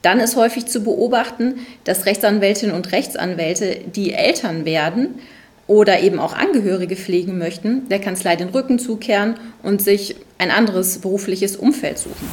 Dann ist häufig zu beobachten, dass Rechtsanwältinnen und Rechtsanwälte, die Eltern werden oder eben auch Angehörige pflegen möchten, der Kanzlei den Rücken zukehren und sich ein anderes berufliches Umfeld suchen.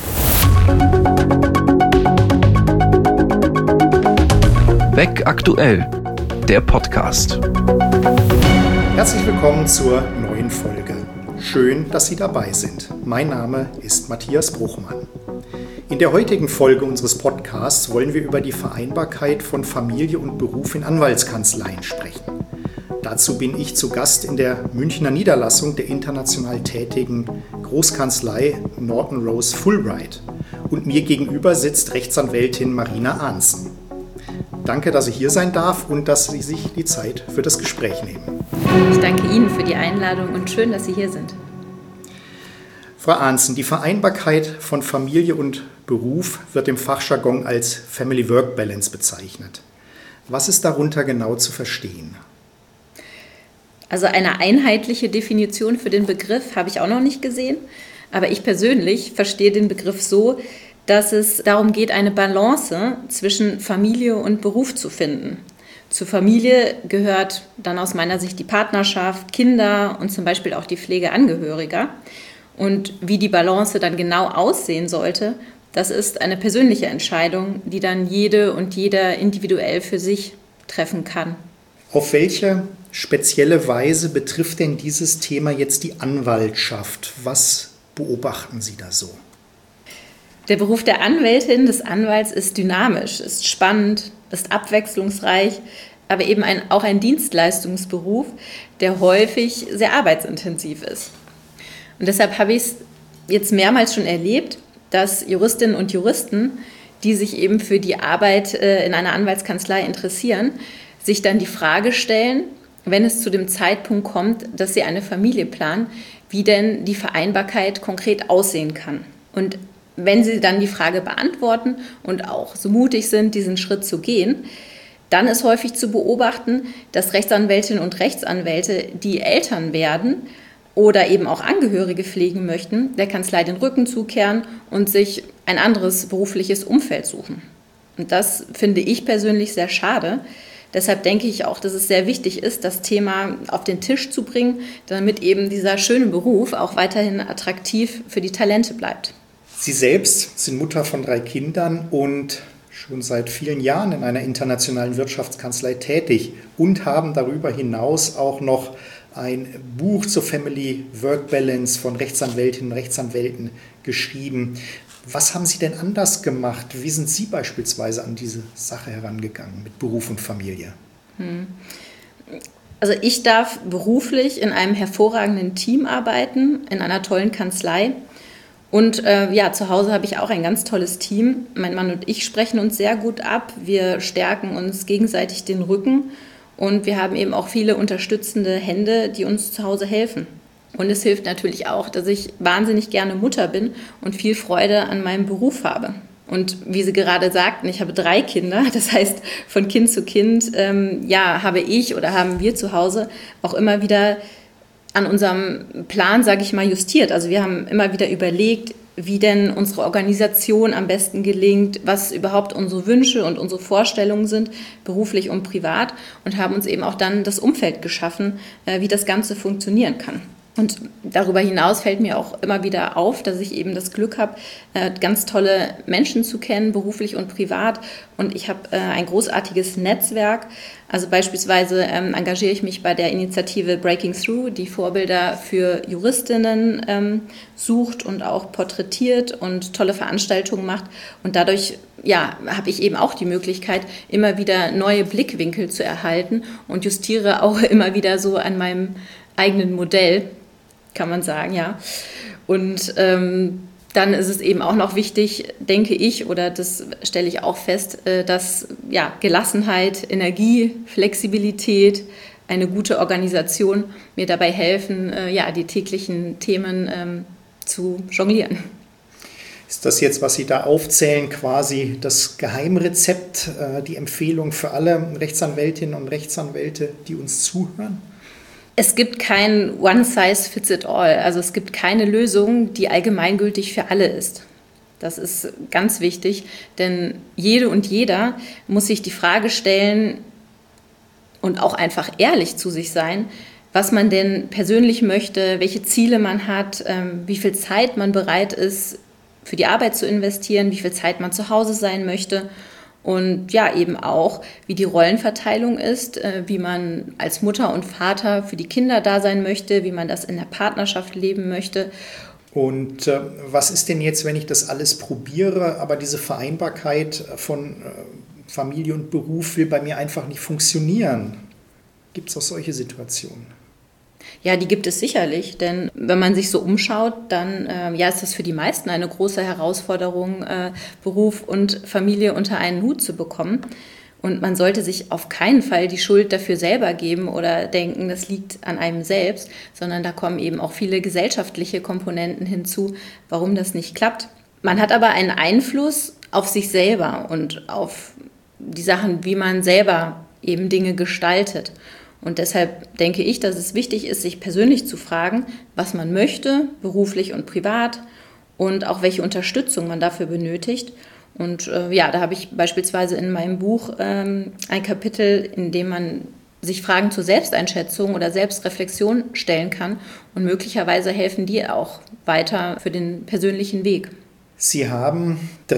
Weg aktuell, der Podcast. Herzlich willkommen zur neuen Folge. Schön, dass Sie dabei sind. Mein Name ist Matthias Bruchmann. In der heutigen Folge unseres Podcasts wollen wir über die Vereinbarkeit von Familie und Beruf in Anwaltskanzleien sprechen. Dazu bin ich zu Gast in der Münchner Niederlassung der international tätigen Großkanzlei Norton Rose Fulbright. Und mir gegenüber sitzt Rechtsanwältin Marina Arntzen. Danke, dass ich hier sein darf und dass Sie sich die Zeit für das Gespräch nehmen. Ich danke Ihnen für die Einladung und schön, dass Sie hier sind. Frau Arntzen, die Vereinbarkeit von Familie und Beruf wird im Fachjargon als Family-Work-Balance bezeichnet. Was ist darunter genau zu verstehen? Also eine einheitliche Definition für den Begriff habe ich auch noch nicht gesehen, aber ich persönlich verstehe den Begriff so, dass es darum geht, eine Balance zwischen Familie und Beruf zu finden. Zur Familie gehört dann aus meiner Sicht die Partnerschaft, Kinder und zum Beispiel auch die Pflege Angehöriger. Und wie die Balance dann genau aussehen sollte, das ist eine persönliche Entscheidung, die dann jede und jeder individuell für sich treffen kann. Auf welche spezielle Weise betrifft denn dieses Thema jetzt die Anwaltschaft? Was beobachten Sie da so? Der Beruf der Anwältin, des Anwalts ist dynamisch, ist spannend, ist abwechslungsreich, aber eben auch ein Dienstleistungsberuf, der häufig sehr arbeitsintensiv ist. Und deshalb habe ich es jetzt mehrmals schon erlebt, dass Juristinnen und Juristen, die sich eben für die Arbeit in einer Anwaltskanzlei interessieren, sich dann die Frage stellen, wenn es zu dem Zeitpunkt kommt, dass sie eine Familie planen, wie denn die Vereinbarkeit konkret aussehen kann. Und wenn sie dann die Frage beantworten und auch so mutig sind, diesen Schritt zu gehen, dann ist häufig zu beobachten, dass Rechtsanwältinnen und Rechtsanwälte, die Eltern werden oder eben auch Angehörige pflegen möchten, der Kanzlei den Rücken zukehren und sich ein anderes berufliches Umfeld suchen. Und das finde ich persönlich sehr schade. Deshalb denke ich auch, dass es sehr wichtig ist, das Thema auf den Tisch zu bringen, damit eben dieser schöne Beruf auch weiterhin attraktiv für die Talente bleibt. Sie selbst sind Mutter von 3 Kindern und schon seit vielen Jahren in einer internationalen Wirtschaftskanzlei tätig und haben darüber hinaus auch noch ein Buch zur Family-Work-Balance von Rechtsanwältinnen und Rechtsanwälten geschrieben. Was haben Sie denn anders gemacht? Wie sind Sie beispielsweise an diese Sache herangegangen mit Beruf und Familie? Also ich darf beruflich in einem hervorragenden Team arbeiten, in einer tollen Kanzlei. Und zu Hause habe ich auch ein ganz tolles Team. Mein Mann und ich sprechen uns sehr gut ab. Wir stärken uns gegenseitig den Rücken. Und wir haben eben auch viele unterstützende Hände, die uns zu Hause helfen. Und es hilft natürlich auch, dass ich wahnsinnig gerne Mutter bin und viel Freude an meinem Beruf habe. Und wie Sie gerade sagten, ich habe 3 Kinder. Das heißt, von Kind zu Kind habe ich oder haben wir zu Hause auch immer wieder an unserem Plan, sage ich mal, justiert. Also wir haben immer wieder überlegt, wie denn unsere Organisation am besten gelingt, was überhaupt unsere Wünsche und unsere Vorstellungen sind, beruflich und privat, und haben uns eben auch dann das Umfeld geschaffen, wie das Ganze funktionieren kann. Und darüber hinaus fällt mir auch immer wieder auf, dass ich eben das Glück habe, ganz tolle Menschen zu kennen, beruflich und privat. Und ich habe ein großartiges Netzwerk. Also beispielsweise engagiere ich mich bei der Initiative Breaking Through, die Vorbilder für Juristinnen sucht und auch porträtiert und tolle Veranstaltungen macht. Und dadurch habe ich eben auch die Möglichkeit, immer wieder neue Blickwinkel zu erhalten und justiere auch immer wieder so an meinem eigenen Modell, kann man sagen, ja. Und dann ist es eben auch noch wichtig, denke ich, oder das stelle ich auch fest, dass Gelassenheit, Energie, Flexibilität, eine gute Organisation mir dabei helfen, die täglichen Themen zu jonglieren. Ist das jetzt, was Sie da aufzählen, quasi das Geheimrezept, die Empfehlung für alle Rechtsanwältinnen und Rechtsanwälte, die uns zuhören? Es gibt kein One-Size-Fits-it-all. Also es gibt keine Lösung, die allgemeingültig für alle ist. Das ist ganz wichtig, denn jede und jeder muss sich die Frage stellen und auch einfach ehrlich zu sich sein, was man denn persönlich möchte, welche Ziele man hat, wie viel Zeit man bereit ist, für die Arbeit zu investieren, wie viel Zeit man zu Hause sein möchte und ja eben auch, wie die Rollenverteilung ist, wie man als Mutter und Vater für die Kinder da sein möchte, wie man das in der Partnerschaft leben möchte. Und was ist denn jetzt, wenn ich das alles probiere, aber diese Vereinbarkeit von Familie und Beruf will bei mir einfach nicht funktionieren? Gibt es auch solche Situationen? Ja, die gibt es sicherlich, denn wenn man sich so umschaut, dann ist das für die meisten eine große Herausforderung, Beruf und Familie unter einen Hut zu bekommen. Und man sollte sich auf keinen Fall die Schuld dafür selber geben oder denken, das liegt an einem selbst, sondern da kommen eben auch viele gesellschaftliche Komponenten hinzu, warum das nicht klappt. Man hat aber einen Einfluss auf sich selber und auf die Sachen, wie man selber eben Dinge gestaltet. Und deshalb denke ich, dass es wichtig ist, sich persönlich zu fragen, was man möchte, beruflich und privat, und auch welche Unterstützung man dafür benötigt. Und da habe ich beispielsweise in meinem Buch ein Kapitel, in dem man sich Fragen zur Selbsteinschätzung oder Selbstreflexion stellen kann. Und möglicherweise helfen die auch weiter für den persönlichen Weg. Sie haben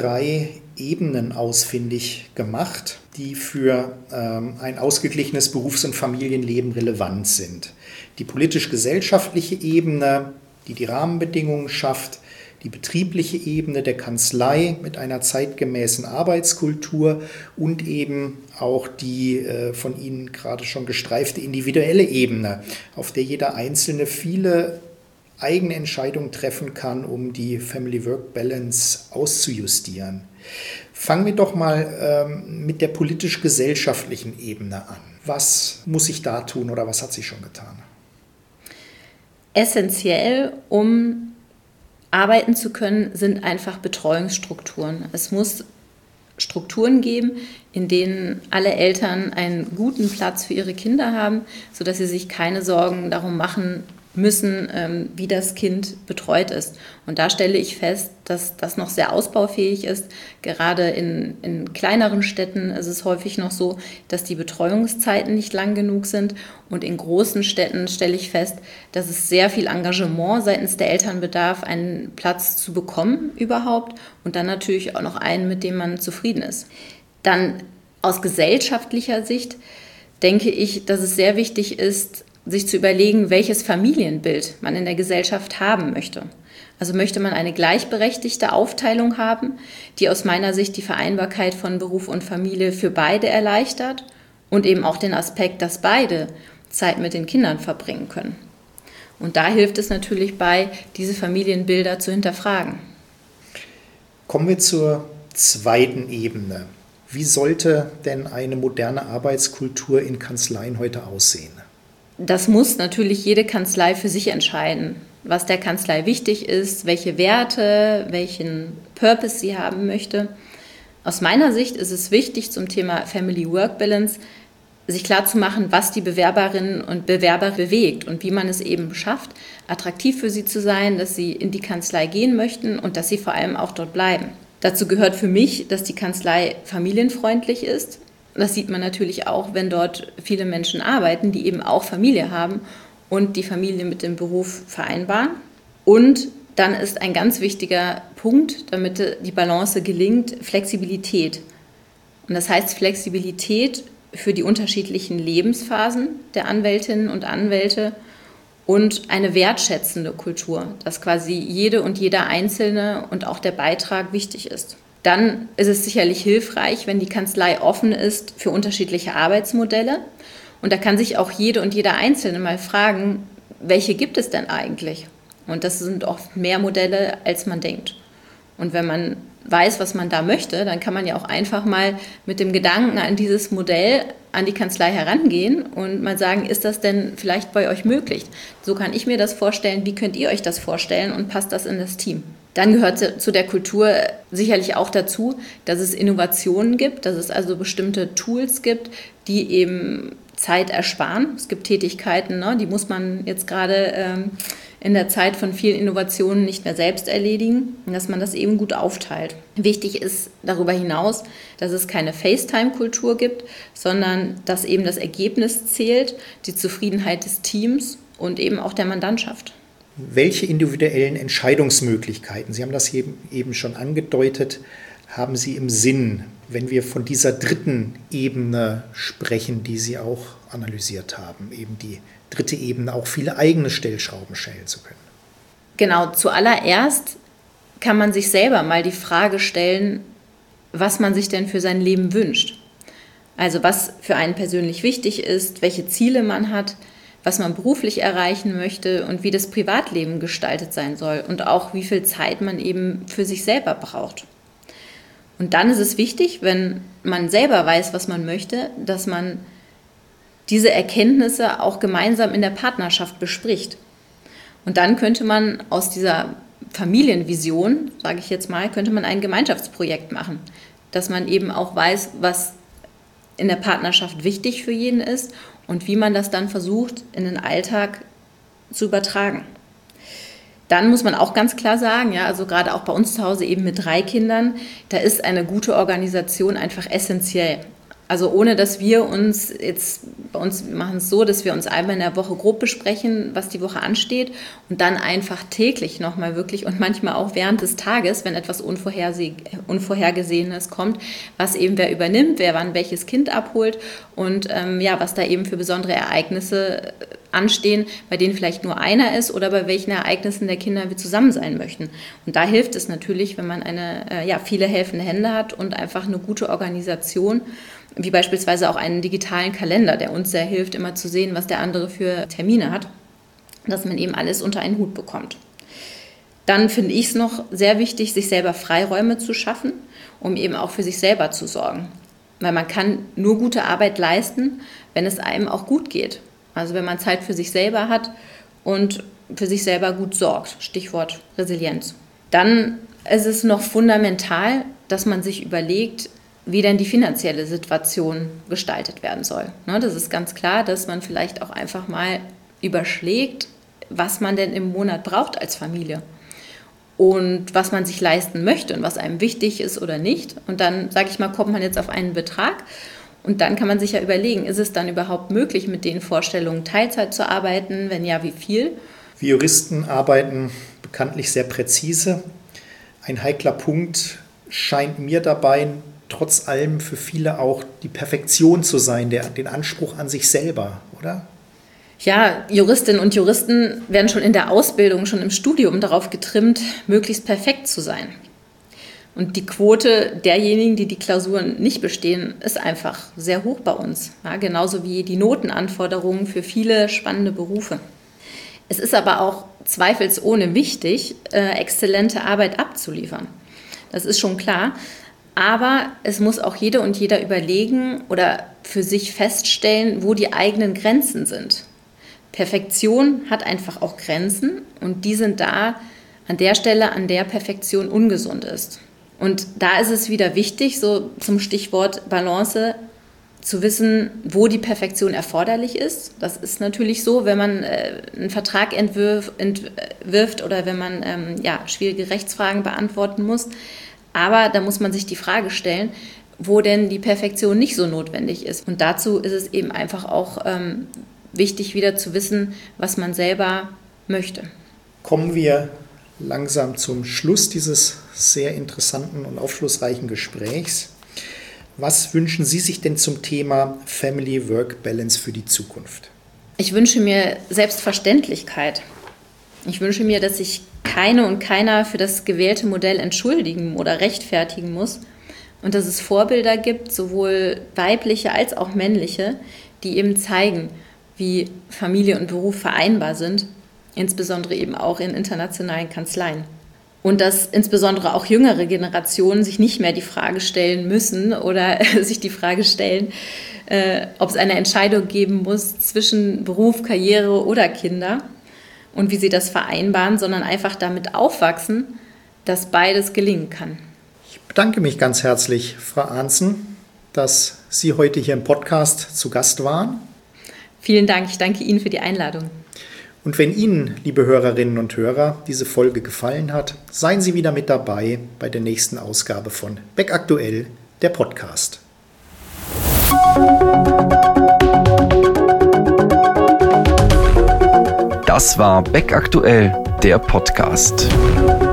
3 Ebenen ausfindig gemacht, die für ein ausgeglichenes Berufs- und Familienleben relevant sind. Die politisch-gesellschaftliche Ebene, die die Rahmenbedingungen schafft, die betriebliche Ebene der Kanzlei mit einer zeitgemäßen Arbeitskultur und eben auch die von Ihnen gerade schon gestreifte individuelle Ebene, auf der jeder Einzelne viele eigene Entscheidungen treffen kann, um die Family-Work-Balance auszujustieren. Fangen wir doch mal mit der politisch-gesellschaftlichen Ebene an. Was muss ich da tun oder was hat sich schon getan? Essentiell, um arbeiten zu können, sind einfach Betreuungsstrukturen. Es muss Strukturen geben, in denen alle Eltern einen guten Platz für ihre Kinder haben, sodass sie sich keine Sorgen darum machen müssen, wie das Kind betreut ist. Und da stelle ich fest, dass das noch sehr ausbaufähig ist. Gerade in kleineren Städten ist es häufig noch so, dass die Betreuungszeiten nicht lang genug sind. Und in großen Städten stelle ich fest, dass es sehr viel Engagement seitens der Eltern bedarf, einen Platz zu bekommen überhaupt und dann natürlich auch noch einen, mit dem man zufrieden ist. Dann aus gesellschaftlicher Sicht denke ich, dass es sehr wichtig ist, sich zu überlegen, welches Familienbild man in der Gesellschaft haben möchte. Also möchte man eine gleichberechtigte Aufteilung haben, die aus meiner Sicht die Vereinbarkeit von Beruf und Familie für beide erleichtert und eben auch den Aspekt, dass beide Zeit mit den Kindern verbringen können. Und da hilft es natürlich bei, diese Familienbilder zu hinterfragen. Kommen wir zur zweiten Ebene. Wie sollte denn eine moderne Arbeitskultur in Kanzleien heute aussehen? Das muss natürlich jede Kanzlei für sich entscheiden, was der Kanzlei wichtig ist, welche Werte, welchen Purpose sie haben möchte. Aus meiner Sicht ist es wichtig, zum Thema Family-Work-Balance sich klarzumachen, was die Bewerberinnen und Bewerber bewegt und wie man es eben schafft, attraktiv für sie zu sein, dass sie in die Kanzlei gehen möchten und dass sie vor allem auch dort bleiben. Dazu gehört für mich, dass die Kanzlei familienfreundlich ist. Das sieht man natürlich auch, wenn dort viele Menschen arbeiten, die eben auch Familie haben und die Familie mit dem Beruf vereinbaren. Und dann ist ein ganz wichtiger Punkt, damit die Balance gelingt, Flexibilität. Und das heißt Flexibilität für die unterschiedlichen Lebensphasen der Anwältinnen und Anwälte und eine wertschätzende Kultur, dass quasi jede und jeder Einzelne und auch der Beitrag wichtig ist. Dann ist es sicherlich hilfreich, wenn die Kanzlei offen ist für unterschiedliche Arbeitsmodelle. Und da kann sich auch jede und jeder Einzelne mal fragen, welche gibt es denn eigentlich? Und das sind oft mehr Modelle, als man denkt. Und wenn man weiß, was man da möchte, dann kann man ja auch einfach mal mit dem Gedanken an dieses Modell an die Kanzlei herangehen und mal sagen, ist das denn vielleicht bei euch möglich? So kann ich mir das vorstellen, wie könnt ihr euch das vorstellen und passt das in das Team? Dann gehört zu der Kultur sicherlich auch dazu, dass es Innovationen gibt, dass es also bestimmte Tools gibt, die eben Zeit ersparen. Es gibt Tätigkeiten, die muss man jetzt gerade in der Zeit von vielen Innovationen nicht mehr selbst erledigen und dass man das eben gut aufteilt. Wichtig ist darüber hinaus, dass es keine FaceTime-Kultur gibt, sondern dass eben das Ergebnis zählt, die Zufriedenheit des Teams und eben auch der Mandantschaft. Welche individuellen Entscheidungsmöglichkeiten, Sie haben das eben schon angedeutet, haben Sie im Sinn, wenn wir von dieser dritten Ebene sprechen, die Sie auch analysiert haben, eben die dritte Ebene, auch viele eigene Stellschrauben stellen zu können? Genau, zuallererst kann man sich selber mal die Frage stellen, was man sich denn für sein Leben wünscht. Also was für einen persönlich wichtig ist, welche Ziele man hat, was man beruflich erreichen möchte und wie das Privatleben gestaltet sein soll und auch wie viel Zeit man eben für sich selber braucht. Und dann ist es wichtig, wenn man selber weiß, was man möchte, dass man diese Erkenntnisse auch gemeinsam in der Partnerschaft bespricht. Und dann könnte man aus dieser Familienvision, sage ich jetzt mal, könnte man ein Gemeinschaftsprojekt machen, dass man eben auch weiß, was in der Partnerschaft wichtig für jeden ist und wie man das dann versucht, in den Alltag zu übertragen. Dann muss man auch ganz klar sagen, ja, also gerade auch bei uns zu Hause eben mit 3 Kindern, da ist eine gute Organisation einfach essentiell. Also ohne, dass wir uns jetzt, bei uns wir machen es so, dass wir uns einmal in der Woche grob besprechen, was die Woche ansteht und dann einfach täglich nochmal wirklich und manchmal auch während des Tages, wenn etwas Unvorhergesehenes kommt, was eben wer übernimmt, wer wann welches Kind abholt und was da eben für besondere Ereignisse anstehen, bei denen vielleicht nur einer ist oder bei welchen Ereignissen der Kinder wir zusammen sein möchten. Und da hilft es natürlich, wenn man viele helfende Hände hat und einfach eine gute Organisation, wie beispielsweise auch einen digitalen Kalender, der uns sehr hilft, immer zu sehen, was der andere für Termine hat, dass man eben alles unter einen Hut bekommt. Dann finde ich es noch sehr wichtig, sich selber Freiräume zu schaffen, um eben auch für sich selber zu sorgen. Weil man kann nur gute Arbeit leisten, wenn es einem auch gut geht. Also wenn man Zeit für sich selber hat und für sich selber gut sorgt. Stichwort Resilienz. Dann ist es noch fundamental, dass man sich überlegt, wie denn die finanzielle Situation gestaltet werden soll. Das ist ganz klar, dass man vielleicht auch einfach mal überschlägt, was man denn im Monat braucht als Familie und was man sich leisten möchte und was einem wichtig ist oder nicht. Und dann, sage ich mal, kommt man jetzt auf einen Betrag und dann kann man sich ja überlegen, ist es dann überhaupt möglich, mit den Vorstellungen Teilzeit zu arbeiten? Wenn ja, wie viel? Wir Juristen arbeiten bekanntlich sehr präzise. Ein heikler Punkt scheint mir dabei trotz allem für viele auch die Perfektion zu sein, den Anspruch an sich selber, oder? Ja, Juristinnen und Juristen werden schon in der Ausbildung, schon im Studium darauf getrimmt, möglichst perfekt zu sein. Und die Quote derjenigen, die die Klausuren nicht bestehen, ist einfach sehr hoch bei uns. Ja, genauso wie die Notenanforderungen für viele spannende Berufe. Es ist aber auch zweifelsohne wichtig, exzellente Arbeit abzuliefern. Das ist schon klar. Aber es muss auch jede und jeder überlegen oder für sich feststellen, wo die eigenen Grenzen sind. Perfektion hat einfach auch Grenzen und die sind da an der Stelle, an der Perfektion ungesund ist. Und da ist es wieder wichtig, so zum Stichwort Balance, zu wissen, wo die Perfektion erforderlich ist. Das ist natürlich so, wenn man einen Vertrag entwirft oder wenn man schwierige Rechtsfragen beantworten muss. Aber da muss man sich die Frage stellen, wo denn die Perfektion nicht so notwendig ist. Und dazu ist es eben einfach auch wichtig, wieder zu wissen, was man selber möchte. Kommen wir langsam zum Schluss dieses sehr interessanten und aufschlussreichen Gesprächs. Was wünschen Sie sich denn zum Thema Family-Work-Balance für die Zukunft? Ich wünsche mir Selbstverständlichkeit. Ich wünsche mir, dass sich keine und keiner für das gewählte Modell entschuldigen oder rechtfertigen muss und dass es Vorbilder gibt, sowohl weibliche als auch männliche, die eben zeigen, wie Familie und Beruf vereinbar sind, insbesondere eben auch in internationalen Kanzleien. Und dass insbesondere auch jüngere Generationen sich nicht mehr die Frage stellen müssen oder sich die Frage stellen, ob es eine Entscheidung geben muss zwischen Beruf, Karriere oder Kinder und wie sie das vereinbaren, sondern einfach damit aufwachsen, dass beides gelingen kann. Ich bedanke mich ganz herzlich, Frau Arntzen, dass Sie heute hier im Podcast zu Gast waren. Vielen Dank, ich danke Ihnen für die Einladung. Und wenn Ihnen, liebe Hörerinnen und Hörer, diese Folge gefallen hat, seien Sie wieder mit dabei bei der nächsten Ausgabe von Beck Aktuell, der Podcast. Das war Beck Aktuell, der Podcast.